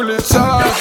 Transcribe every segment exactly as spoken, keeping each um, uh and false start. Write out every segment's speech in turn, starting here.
улетать.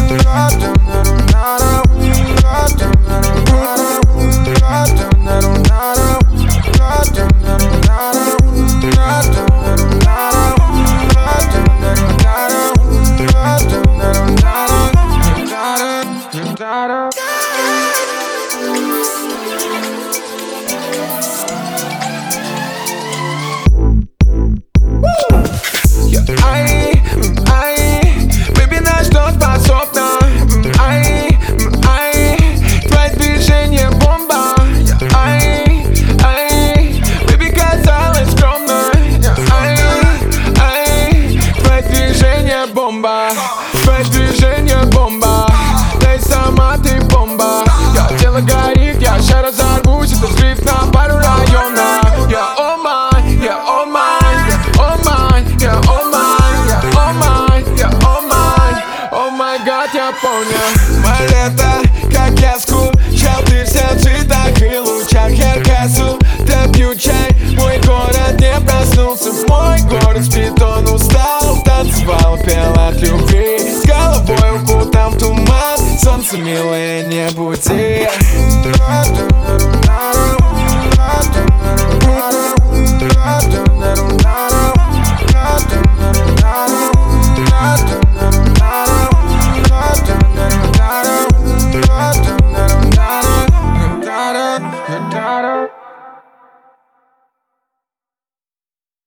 Ай, ай, baby, на что способна? Ай, ай, твои движения бомба. Ай, ай, baby, казалось скромно. Ай, ай, твои движения бомба. Твои движения бомба. Да и сама ты бомба. Я тело горит, я ща разорвусь. Это взрыв на пару районов. Я о май, я о май, я о май, я о май, я о май, я о май, о май гад, я понял. Мое лето, как я скучал, ты вся в цветах и лучах. Я косу, да пью чай. Мой город не проснулся, мой город спит, он устал. Танцевал, пел от любви, с головой укутан в туман. Солнце милое, не буди.